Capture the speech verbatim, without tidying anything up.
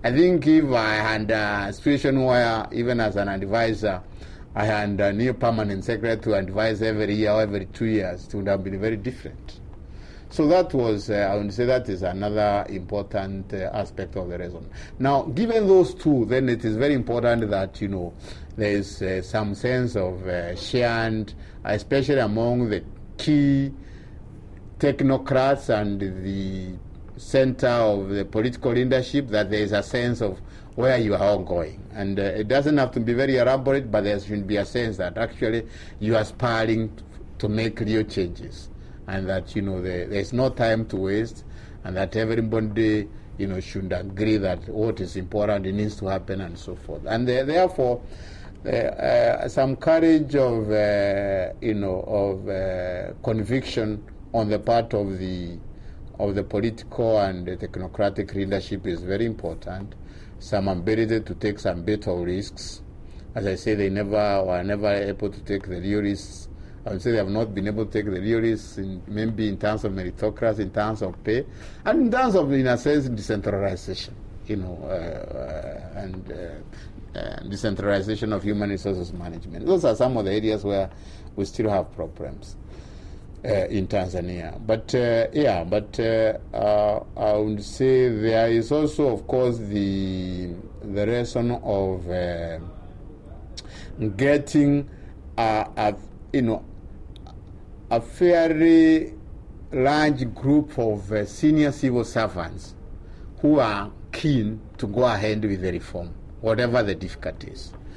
I think if I had a situation where, even as an advisor, I had a new permanent secretary to advise every year or every two years, it would have been very different. So that was, uh, I would say that is another important uh, aspect of the reason. Now, given those two, then it is very important that, you know, there is uh, some sense of uh, shared, especially among the key technocrats and the center of the political leadership, that there is a sense of where you are all going. And uh, it doesn't have to be very elaborate, but there should be a sense that actually you are aspiring to make real changes, and that, you know, there, there's no time to waste, and that everybody, you know, should agree that what is important, it needs to happen, and so forth. And uh, therefore, uh, uh, some courage of, uh, you know, of uh, conviction on the part of the of the political and the technocratic leadership is very important. Some ability to take some bit of risks. As I say, they never were never able to take the real risks. I would say they have not been able to take the real risks, in, maybe in terms of meritocracy, in terms of pay, and in terms of, in a sense, decentralization, you know, uh, uh, and uh, uh, decentralization of human resources management. Those are some of the areas where we still have problems uh, in Tanzania. But, uh, yeah, but uh, uh, I would say there is also, of course, the, the reason of uh, getting a, a, you know, a fairly large group of uh, senior civil servants who are keen to go ahead with the reform, whatever the difficulties.